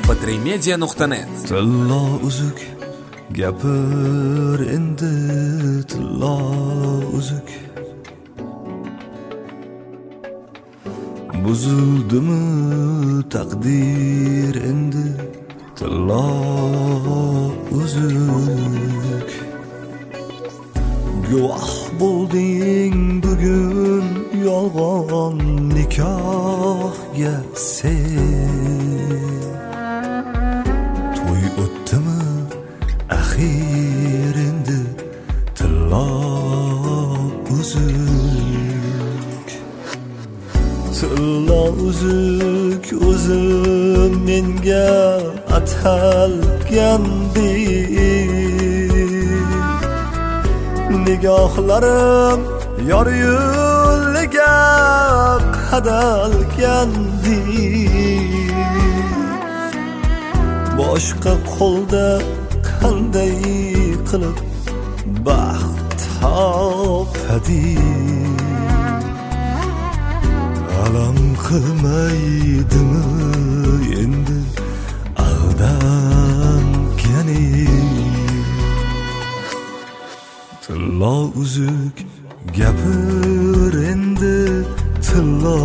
mp3media.net. Tillo uzuk gapir endi, tillo uzuk buzuldimi taqdir endi, tillo uzuk guvoh bo'lding bugun yolg'on nikohga sen. To'y o'tdimi axir endi, tillo uzuk tillo uzuk o'zim menga atalgandek, nigohlarim yor yo'liga qadalgandek, boshqa qo'lda qanday qilib baxt topadik, alam qilmaydimi endi aldanganing. Tillo uzuk gapir endi, tillo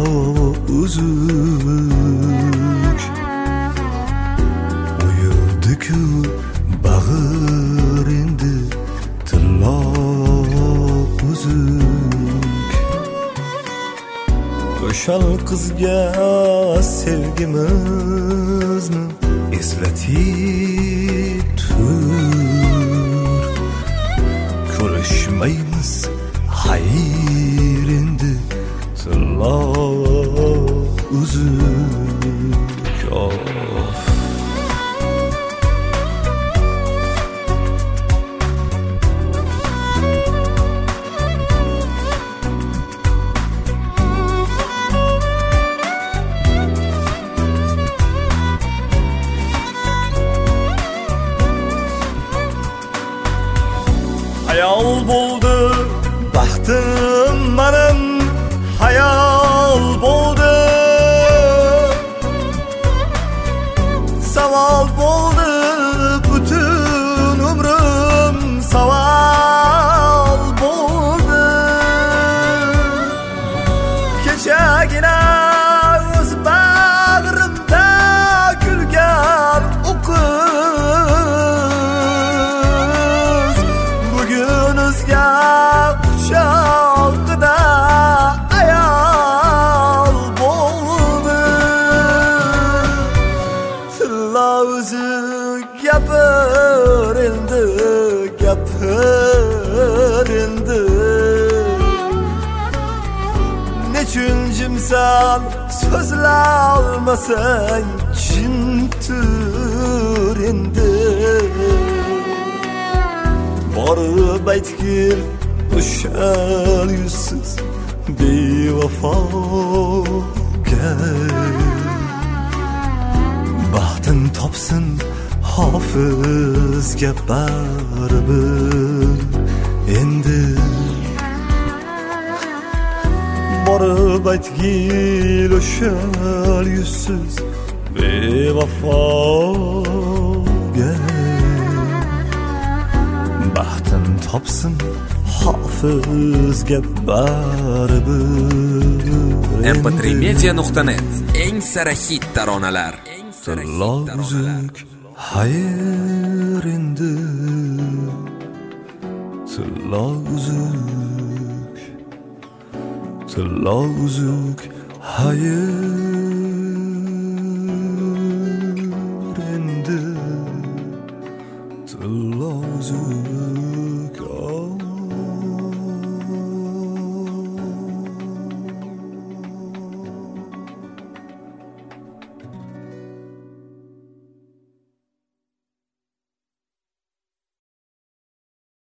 uzuk o'yildi-ku bag'ir endi, tillo uzuk o'shal qizga sevgimizni eslatib tur, ko'rishmaymiz xayr endi, tillo uzuk. Hayal bo'ldi baxtim menim, hayal bo'ldi savol bo'ldi butun umrim, savol bo'ldi. Kechagina o'z bag'rimda kulgan o'qiz, bugun o'zgar quchog'ida ayol bo'ldi. Tillo uzuk gapir endi, gapir endi, nechun jimsan so'zlolmasang jim tur endi, borib aytgil o'shal yuzsiz bevafoga, baxtin topsin hofizga baribir endi, borib aytgil o'shal yuzsiz bevafoga, baxtin topsin hofizga baribir. mp3media.net. eng sara hit taronalar. Tillo uzuk xayr endi, tillo uzuk, tillo uzuk xayr endi, tillo uzuk.